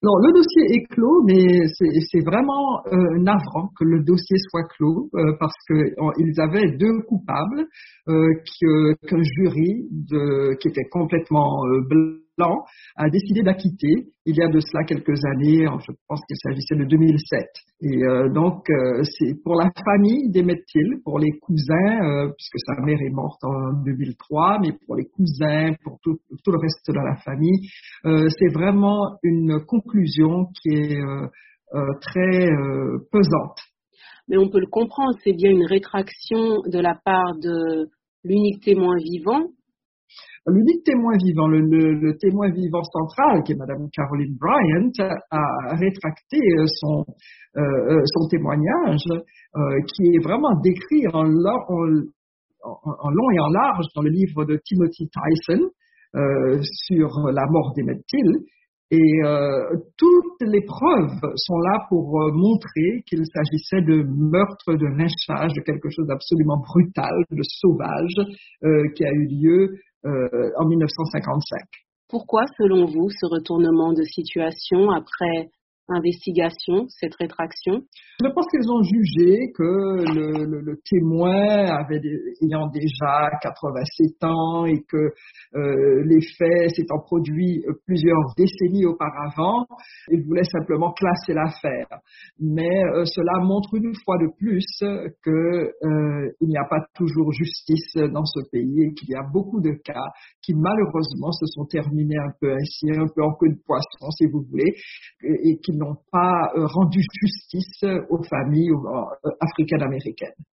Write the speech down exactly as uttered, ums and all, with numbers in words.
Non, le dossier est clos, mais c'est, c'est vraiment euh, navrant que le dossier soit clos euh, parce qu'ils avaient deux coupables euh, que, qu'un jury de, qui était complètement euh, blanc a décidé d'acquitter il y a de cela quelques années. Je pense qu'il s'agissait de deux mille sept. Et euh, donc, euh, c'est pour la famille d'Emmett Till, pour les cousins, euh, puisque sa mère est morte en deux mille trois, mais pour les cousins, pour tout, tout le reste de la famille, euh, c'est vraiment une conclusion qui est euh, euh, très euh, pesante. Mais on peut le comprendre, c'est bien une rétraction de la part de l'unique témoin vivant. L'unique témoin vivant, le, le, le témoin vivant central, qui est Madame Caroline Bryant, a rétracté son, euh, son témoignage, euh, qui est vraiment décrit en, en, en long et en large dans le livre de Timothy Tyson euh, sur la mort d'Emmett Till. Et euh, toutes les preuves sont là pour euh, montrer qu'il s'agissait de meurtre, de lynchage, de quelque chose d'absolument brutal, de sauvage, euh, qui a eu lieu euh, en mille neuf cent cinquante-cinq. Pourquoi, selon vous, ce retournement de situation après investigation, cette rétraction? Je pense qu'ils ont jugé que le, le, le témoin avait des, ayant déjà quatre-vingt-sept ans et que euh, les faits s'étant produits plusieurs décennies auparavant, ils voulaient simplement classer l'affaire. Mais euh, cela montre une fois de plus que euh, il n'y a pas toujours justice dans ce pays et qu'il y a beaucoup de cas qui malheureusement se sont terminés un peu ainsi, un peu en queue de poisson si vous voulez, et, et qui n'ont pas euh, rendu justice aux familles euh, africaines-américaines.